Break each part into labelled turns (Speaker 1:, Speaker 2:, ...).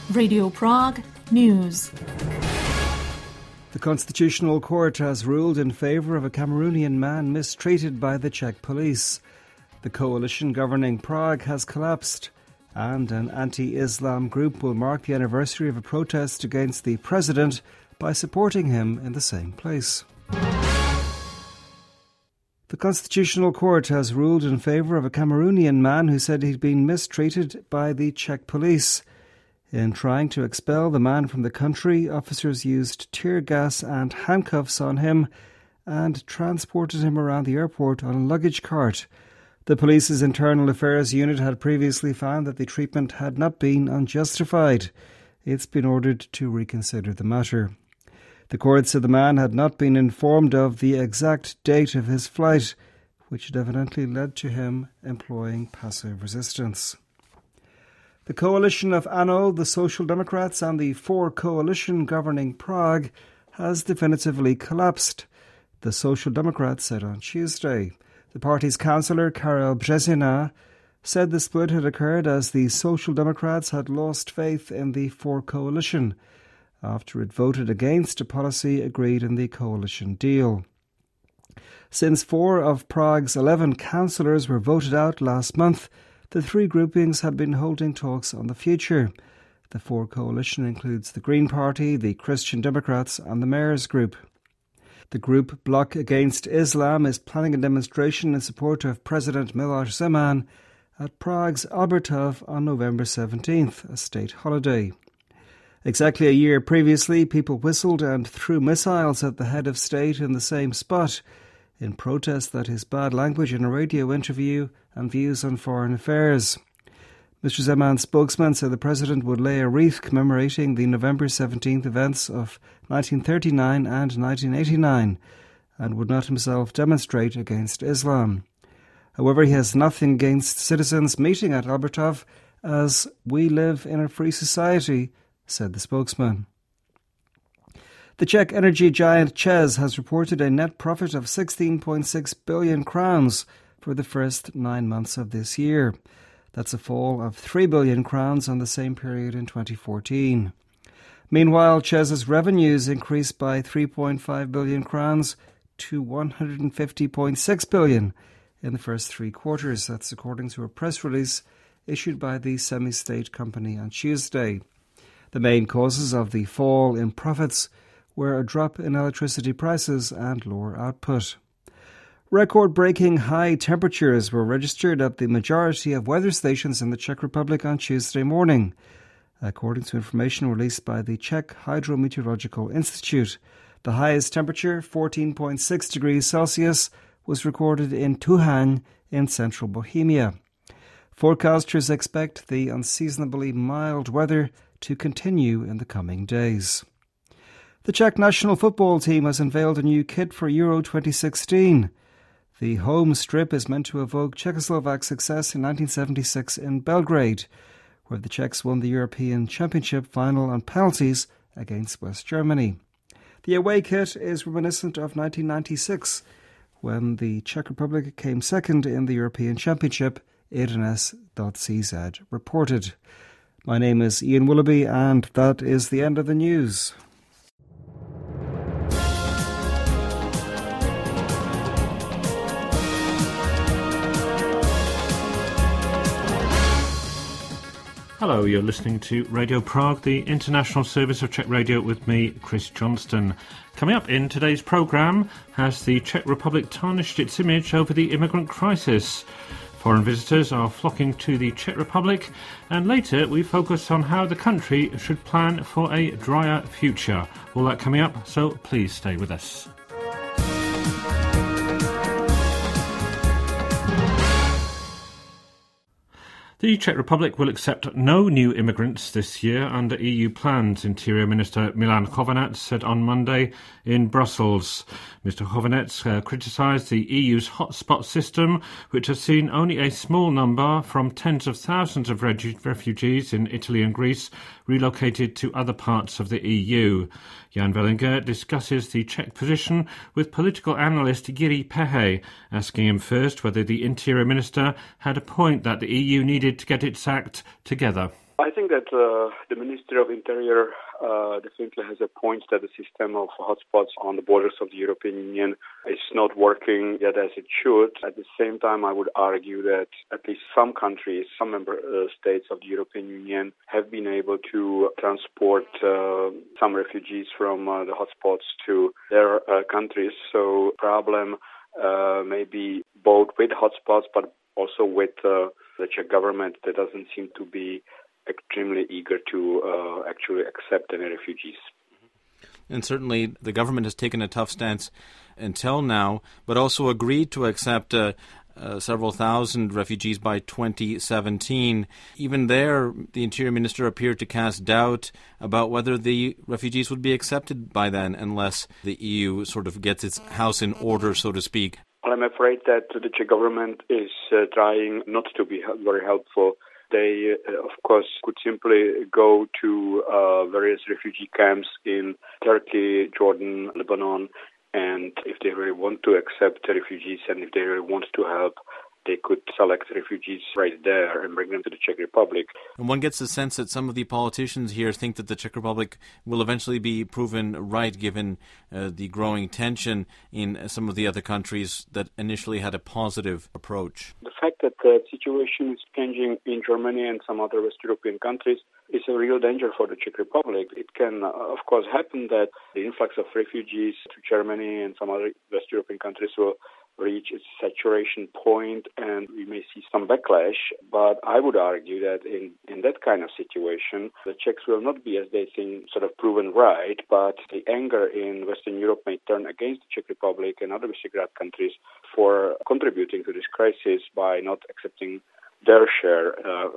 Speaker 1: Radio Prague News.
Speaker 2: The Constitutional Court has ruled in favour of a Cameroonian man mistreated by the Czech police. The coalition governing Prague has collapsed, and an anti-Islam group will mark the anniversary of a protest against the president by supporting him in the same place. The Constitutional Court has ruled in favour of a Cameroonian man who said he'd been mistreated by the Czech police. In trying to expel the man from the country, officers used tear gas and handcuffs on him and transported him around the airport on a luggage cart. The police's internal affairs unit had previously found that the treatment had not been unjustified. It's been ordered to reconsider the matter. The court said the man had not been informed of the exact date of his flight, which had evidently led to him employing passive resistance. The coalition of ANO, the Social Democrats and the Four coalition governing Prague has definitively collapsed, the Social Democrats said on Tuesday. The party's councillor, Karel Březina, said the split had occurred as the Social Democrats had lost faith in the Four coalition after it voted against a policy agreed in the coalition deal. Since 4 of Prague's 11 councillors were voted out last month, the three groupings had been holding talks on the future. The Four coalition includes the Green Party, the Christian Democrats and the Mayor's Group. The group Bloc Against Islam is planning a demonstration in support of President Miloš Zeman at Prague's Albertov on November 17th, a state holiday. Exactly a year previously, people whistled and threw missiles at the head of state in the same spot in protest at his bad language in a radio interview and views on foreign affairs. Mr. Zeman's spokesman said the president would lay a wreath commemorating the November 17th events of 1939 and 1989 and would not himself demonstrate against Islam. However, he has nothing against citizens meeting at Albertov, as we live in a free society, said the spokesman. The Czech energy giant ČEZ has reported a net profit of 16.6 billion crowns for the first 9 months of this year. That's a fall of 3 billion crowns on the same period in 2014. Meanwhile, ČEZ's revenues increased by 3.5 billion crowns to 150.6 billion in the first 3 quarters. That's according to a press release issued by the semi-state company on Tuesday. The main causes of the fall in profits were a drop in electricity prices and lower output. Record-breaking high temperatures were registered at the majority of weather stations in the Czech Republic on Tuesday morning, according to information released by the Czech Hydrometeorological Institute. The highest temperature, 14.6 degrees Celsius, was recorded in Tuhaň in central Bohemia. Forecasters expect the unseasonably mild weather to continue in the coming days. The Czech national football team has unveiled a new kit for Euro 2016. The home strip is meant to evoke Czechoslovak's success in 1976 in Belgrade, where the Czechs won the European Championship final on penalties against West Germany. The away kit is reminiscent of 1996, when the Czech Republic came second in the European Championship, IRNS.cz reported. My name is Ian Willoughby, and that is the end of the news.
Speaker 3: Hello, you're listening to Radio Prague, the international service of Czech Radio, with me, Chris Johnston. Coming up in today's programme, has the Czech Republic tarnished its image over the immigrant crisis? Foreign visitors are flocking to the Czech Republic, and later we focus on how the country should plan for a drier future. All that coming up, so please stay with us. The Czech Republic will accept no new immigrants this year under EU plans, Interior Minister Milan Chovanec said on Monday in Brussels. Mr Chovanec criticised the EU's hotspot system, which has seen only a small number from tens of thousands of refugees in Italy and Greece relocated to other parts of the EU. Jan Vellinger discusses the Czech position with political analyst Jiří Pehe, asking him first whether the Interior Minister had a point that the EU needed to get its act together.
Speaker 4: I think that the Ministry of Interior definitely has a point that the system of hotspots on the borders of the European Union is not working yet as it should. At the same time, I would argue that at least some countries, some member states of the European Union have been able to transport some refugees from the hotspots to their countries. So problem may be both with hotspots but also with the Czech government that doesn't seem to be extremely eager to actually accept any refugees.
Speaker 5: And certainly the government has taken a tough stance until now, but also agreed to accept several thousand refugees by 2017. Even there, the Interior Minister appeared to cast doubt about whether the refugees would be accepted by then, unless the EU sort of gets its house in order, so to speak.
Speaker 4: Well, I'm afraid that the Czech government is trying not to be very helpful. They, of course, could simply go to various refugee camps in Turkey, Jordan, Lebanon, and if they really want to accept the refugees and if they really want to help, they could select refugees right there and bring them to the Czech Republic.
Speaker 5: And one gets the sense that some of the politicians here think that the Czech Republic will eventually be proven right, given the growing tension in some of the other countries that initially had a positive approach.
Speaker 4: The fact that the situation is changing in Germany and some other West European countries is a real danger for the Czech Republic. It can, of course, happen that the influx of refugees to Germany and some other West European countries will reach its saturation point and we may see some backlash. But I would argue that in that kind of situation, the Czechs will not be, as they think, sort of proven right, but the anger in Western Europe may turn against the Czech Republic and other Visegrad countries for contributing to this crisis by not accepting their share.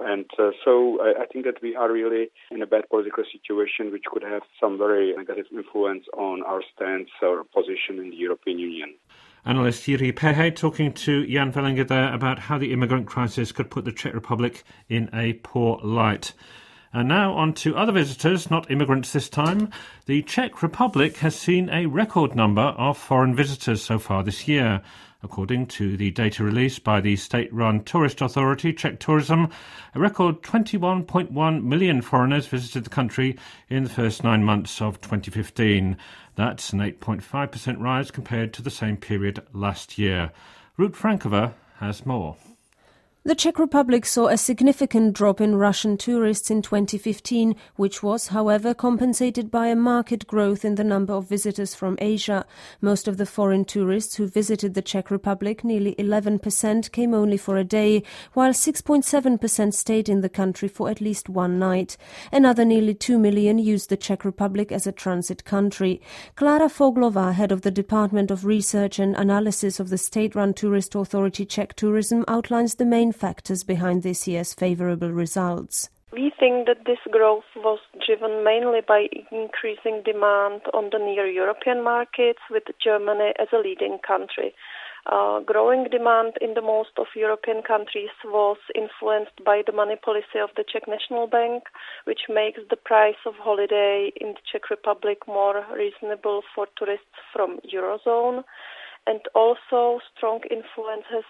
Speaker 4: So I think that we are really in a bad political situation which could have some very negative influence on our stance or position in the European Union.
Speaker 3: Analyst Jiří Pehe talking to Jan Vellinger there about how the immigrant crisis could put the Czech Republic in a poor light. And now on to other visitors, not immigrants this time. The Czech Republic has seen a record number of foreign visitors so far this year. According to the data released by the state-run tourist authority, Czech Tourism, a record 21.1 million foreigners visited the country in the first 9 months of 2015. That's an 8.5% rise compared to the same period last year. Ruth Frankova has more.
Speaker 6: The Czech Republic saw a significant drop in Russian tourists in 2015, which was, however, compensated by a marked growth in the number of visitors from Asia. Most of the foreign tourists who visited the Czech Republic, nearly 11%, came only for a day, while 6.7% stayed in the country for at least one night. Another nearly 2 million used the Czech Republic as a transit country. Klára Foglová, head of the Department of Research and Analysis of the state-run tourist authority Czech Tourism, outlines the main factors behind this year's favourable results.
Speaker 7: We think that this growth was driven mainly by increasing demand on the near European markets, with Germany as a leading country. Growing demand in the most of European countries was influenced by the money policy of the Czech National Bank, which makes the price of holiday in the Czech Republic more reasonable for tourists from Eurozone. And also strong influences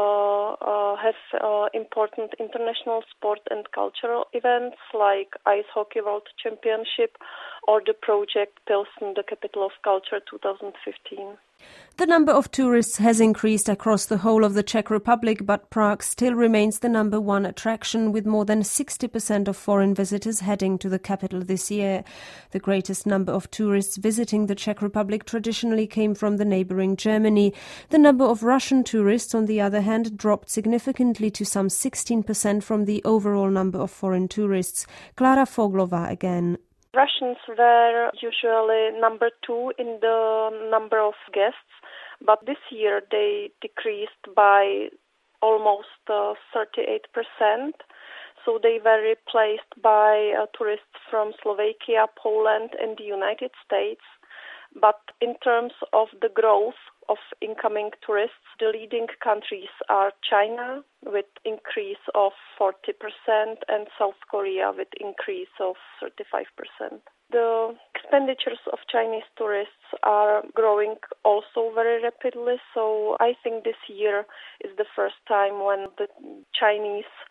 Speaker 7: have important international sport and cultural events like Ice Hockey World Championship or the project Pilsen, the Capital of Culture 2015.
Speaker 6: The number of tourists has increased across the whole of the Czech Republic, but Prague still remains the number one attraction, with more than 60% of foreign visitors heading to the capital this year. The greatest number of tourists visiting the Czech Republic traditionally came from the neighbouring Germany. The number of Russian tourists, on the other hand, dropped significantly to some 16% from the overall number of foreign tourists. Klára Foglová again.
Speaker 7: Russians were usually number two in the number of guests, but this year they decreased by almost 38%. So they were replaced by tourists from Slovakia, Poland and the United States. But in terms of the growth of incoming tourists, the leading countries are China with increase of 40% and South Korea with increase of 35%. The expenditures of Chinese tourists are growing also very rapidly, so I think this year is the first time when the Chinese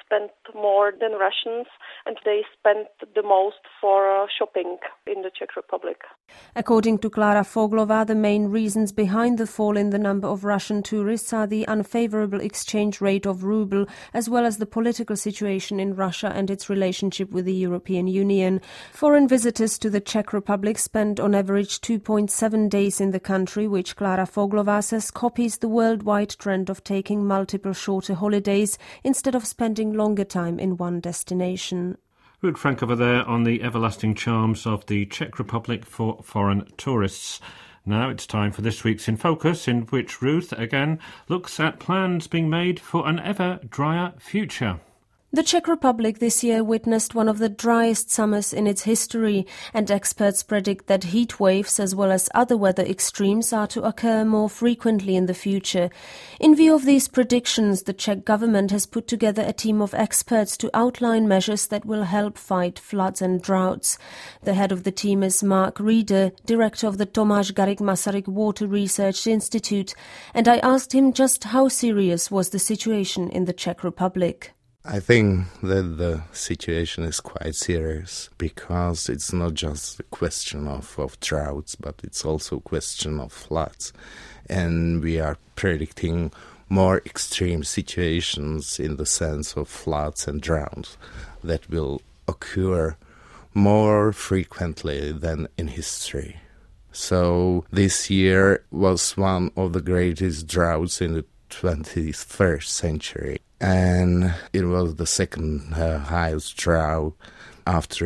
Speaker 7: spend more than Russians, and they spend the most for shopping in the Czech Republic.
Speaker 6: According to Klára Foglová, the main reasons behind the fall in the number of Russian tourists are the unfavorable exchange rate of ruble, as well as the political situation in Russia and its relationship with the European Union. Foreign visitors to the Czech Republic spend on average 2.7 days in the country, which Klára Foglová says copies the worldwide trend of taking multiple shorter holidays instead of spending longer time in one destination.
Speaker 3: Ruud Frankova there on the everlasting charms of the Czech Republic for foreign tourists. Now it's time for this week's In Focus, in which Ruth again looks at plans being made for an ever drier future.
Speaker 6: The Czech Republic this year witnessed one of the driest summers in its history, and experts predict that heat waves as well as other weather extremes are to occur more frequently in the future. In view of these predictions, the Czech government has put together a team of experts to outline measures that will help fight floods and droughts. The head of the team is Mark Reeder, director of the Tomáš Garrigue Masaryk Water Research Institute, and I asked him just how serious was the situation in the Czech Republic.
Speaker 8: I think that the situation is quite serious because it's not just a question of droughts, but it's also a question of floods. And we are predicting more extreme situations in the sense of floods and droughts that will occur more frequently than in history. So this year was one of the greatest droughts in the 21st century. And it was the second highest drought after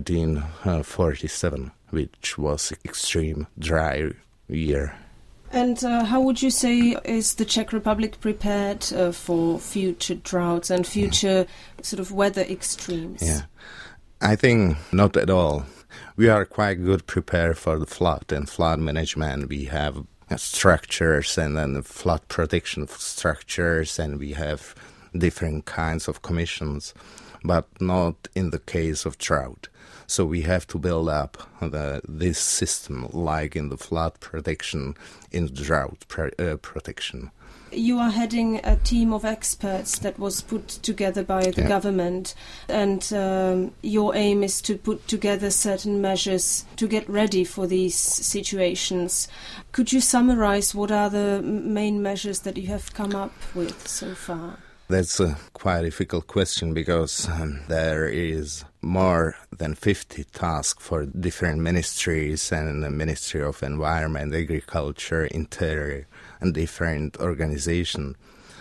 Speaker 8: 1947, which was an extreme dry year.
Speaker 6: And how would you say is the Czech Republic prepared for future droughts and future sort of weather extremes?
Speaker 8: Yeah, I think not at all. We are quite good prepared for the flood and flood management. We have structures and then flood protection structures, and we have different kinds of commissions, but not in the case of drought. So we have to build up this system like in the flood protection, in drought protection.
Speaker 6: You are heading a team of experts that was put together by the government, and your aim is to put together certain measures to get ready for these situations. Could you summarize what are the main measures that you have come up with so far?
Speaker 8: That's a quite difficult question because there is more than 50 tasks for different ministries and the Ministry of Environment, Agriculture, Interior, and different organizations.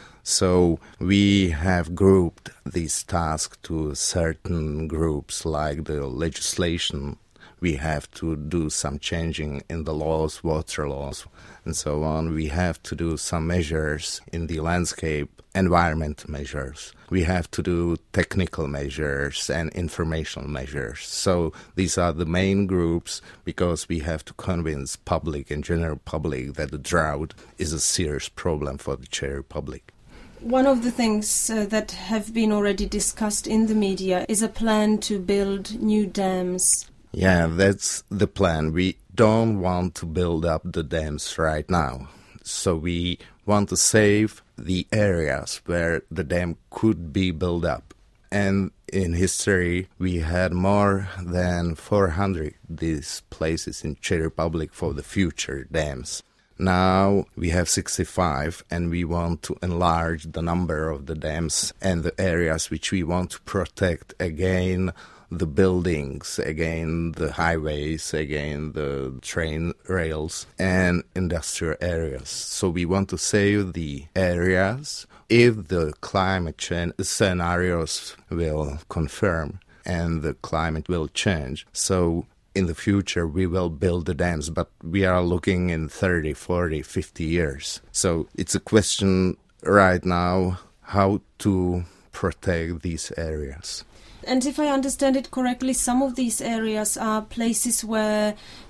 Speaker 8: So we have grouped these tasks to certain groups, like the legislation. We have to do some changing in the laws, water laws, and so on. We have to do some measures in the landscape, environment measures. We have to do technical measures and informational measures. So these are the main groups because we have to convince public and general public that the drought is a serious problem for the Czech Republic.
Speaker 6: One of the things that have been already discussed in the media is a plan to build new dams.
Speaker 8: Yeah, that's the plan. We don't want to build up the dams right now. So we want to save the areas where the dam could be built up. And in history, we had more than 400 these places in Czech Republic for the future dams. Now we have 65, and we want to enlarge the number of the dams and the areas which we want to protect again. The buildings, again the highways, again the train rails and industrial areas. So we want to save the areas if the climate change scenarios will confirm and the climate will change. So in the future we will build the dams, but we are looking in 30, 40, 50 years. So it's a question right now how to protect these areas.
Speaker 6: And if I understand it correctly, some of these areas are places where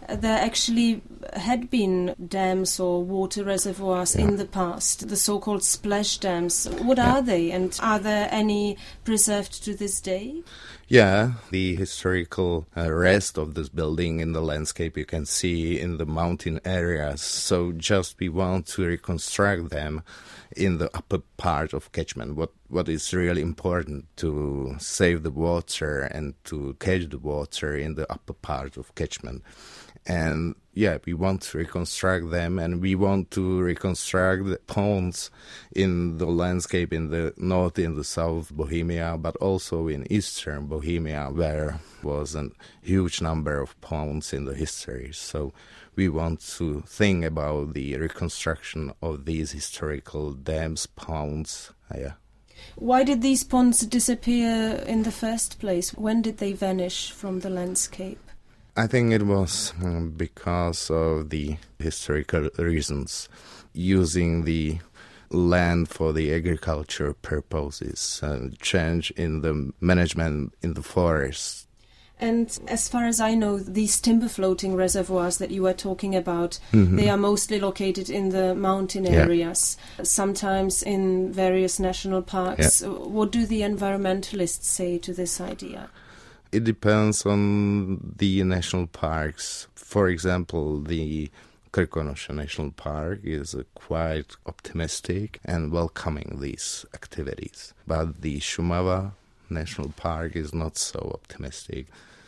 Speaker 6: there actually had been dams or water reservoirs in the past, the so-called splash dams. What are they, and are there any preserved to this day?
Speaker 8: Yeah, the historical rest of this building in the landscape you can see in the mountain areas. So just we want to reconstruct them in the upper part of catchment. What is really important to save the water and to catch the water in the upper part of catchment. And we want to reconstruct them, and we want to reconstruct the ponds in the landscape in the north, in the south Bohemia, but also in eastern Bohemia, where was a huge number of ponds in the history. So we want to think about the reconstruction of these historical dams, ponds.
Speaker 6: Why did these ponds disappear in the first place? When did they vanish from the landscape?
Speaker 8: I think it was because of the historical reasons, using the land for the agriculture purposes, change in the management in the forests.
Speaker 6: And as far as I know, these timber floating reservoirs that you are talking about, they are mostly located in the mountain areas, sometimes in various national parks. What do the environmentalists say to this idea?
Speaker 8: It depends on the national parks. For example, the Krkonoše National Park is quite optimistic and welcoming these activities. But the Šumava National Park is not so optimistic.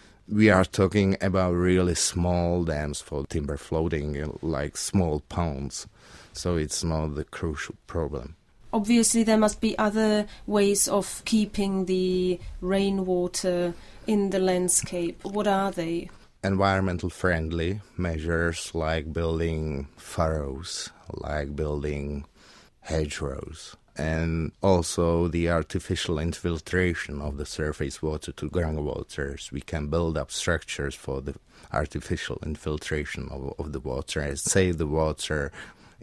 Speaker 8: We are talking about really small dams for timber floating, like small ponds. So it's not the crucial problem.
Speaker 6: Obviously, there must be other ways of keeping the rainwater in the landscape. What are they?
Speaker 8: Environmental friendly measures like building furrows, like building hedgerows, and also the artificial infiltration of the surface water to groundwaters. We can build up structures for the artificial infiltration of the water and save the water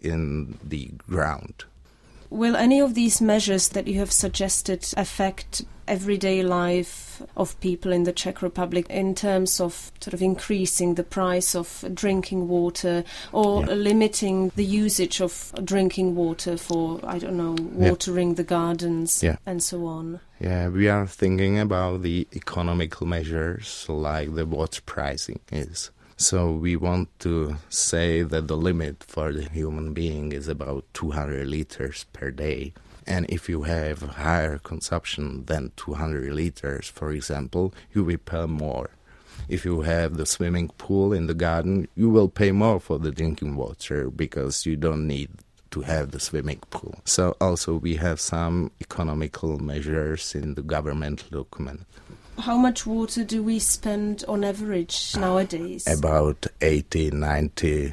Speaker 8: in the ground.
Speaker 6: Will any of these measures that you have suggested affect everyday life of people in the Czech Republic in terms of sort of increasing the price of drinking water or limiting the usage of drinking water for, watering the gardens and so on?
Speaker 8: Yeah, we are thinking about the economical measures like the water pricing is. So we want to say that the limit for the human being is about 200 liters per day. And if you have higher consumption than 200 liters, for example, you will pay more. If you have the swimming pool in the garden, you will pay more for the drinking water because you don't need to have the swimming pool. So also we have some economical measures in the governmental document.
Speaker 6: How much water do we spend on average nowadays?
Speaker 8: About 80, 90,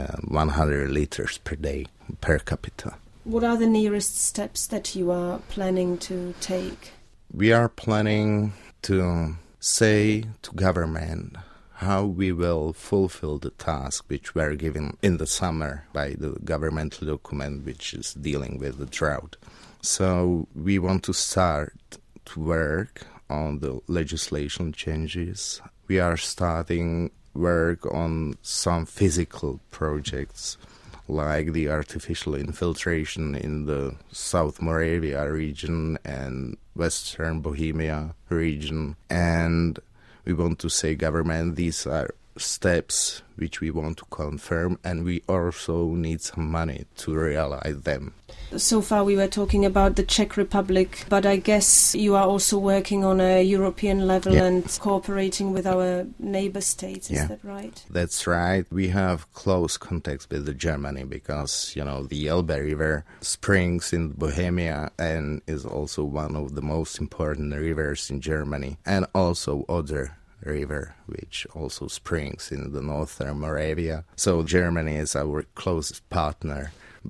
Speaker 8: 100 liters per day per capita.
Speaker 6: What are the nearest steps that you are planning to take?
Speaker 8: We are planning to say to government how we will fulfill the task which were given in the summer by the governmental document which is dealing with the drought. So we want to start to work on the legislation changes. We are starting work on some physical projects like the artificial infiltration in the South Moravia region and Western Bohemia region. And we want to say government, these are steps which we want to confirm, and we also need some money to realize them.
Speaker 6: So far we were talking about the Czech Republic, but I guess you are also working on a European level and cooperating with our neighbor states, is that right?
Speaker 8: That's right. We have close contacts with Germany because, the Elbe River springs in Bohemia and is also one of the most important rivers in Germany, and also Oder River, which also springs in the northern Moravia. So Germany is our closest partner. But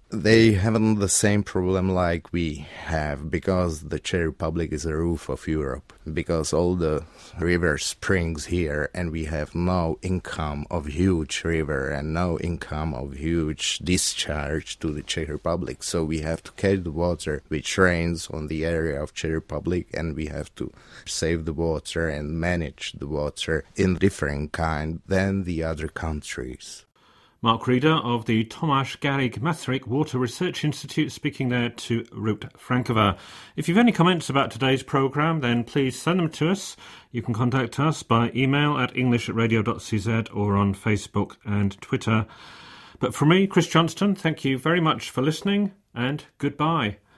Speaker 8: They haven't the same problem like we have, because the Czech Republic is a roof of Europe, because all the river springs here and we have no income of huge river and no income of huge discharge to the Czech Republic. So we have to carry the water which rains on the area of Czech Republic, and we have to save the water and manage the water in different kind than the other countries.
Speaker 3: Mark Reeder of the Tomáš Garrigue Masaryk Water Research Institute speaking there to Ruth Frankova. If you've any comments about today's programme, then please send them to us. You can contact us by email at english@radio.cz or on Facebook and Twitter. But from me, Chris Johnston, thank you very much for listening and goodbye.